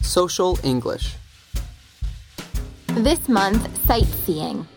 Social English. This month, sightseeing.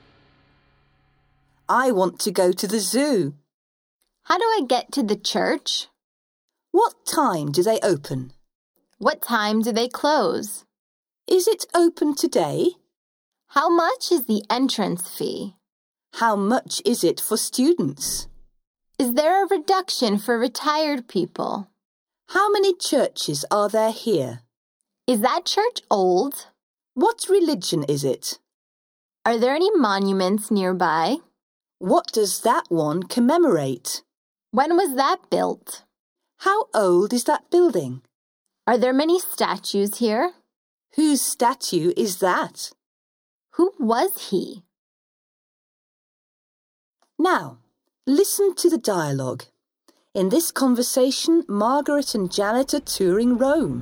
I want to go to the zoo. How do I get to the church? What time do they open? What time do they close? Is it open today? How much is the entrance fee? How much is it for students? Is there a reduction for retired people? How many churches are there here? Is that church old? What religion is it? Are there any monuments nearby? What does that one commemorate? When was that built? How old is that building? Are there many statues here? Whose statue is that? Who was he? Now, listen to the dialogue. In this conversation, Margaret and Janet are touring Rome.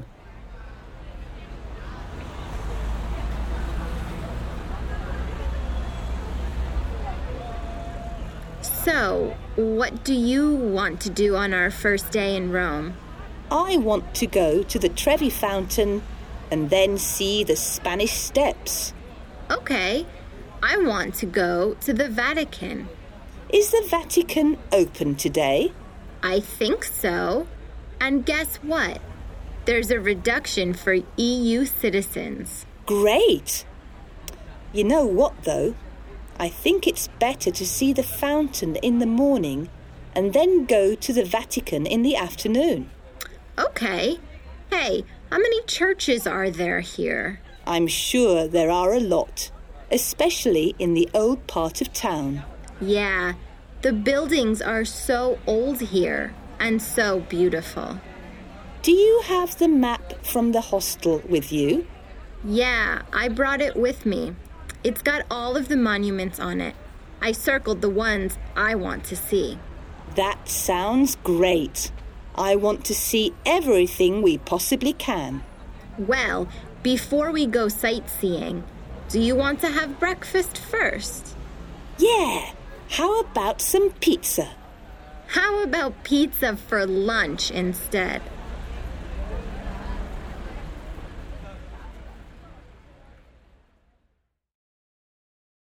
So, what do you want to do on our first day in Rome? I want to go to the Trevi Fountain and then see the Spanish Steps. Okay, I want to go to the Vatican. Is the Vatican open today? I think so. And guess what? There's a reduction for EU citizens. Great! You know what, though? I think it's better to see the fountain in the morning and then go to the Vatican in the afternoon. Okay. Hey, how many churches are there here? I'm sure there are a lot, especially in the old part of town. Yeah, the buildings are so old here and so beautiful. Do you have the map from the hostel with you? Yeah, I brought it with me. It's got all of the monuments on it. I circled the ones I want to see. That sounds great. I want to see everything we possibly can. Well, before we go sightseeing, do you want to have breakfast first? Yeah, how about some pizza? How about pizza for lunch instead?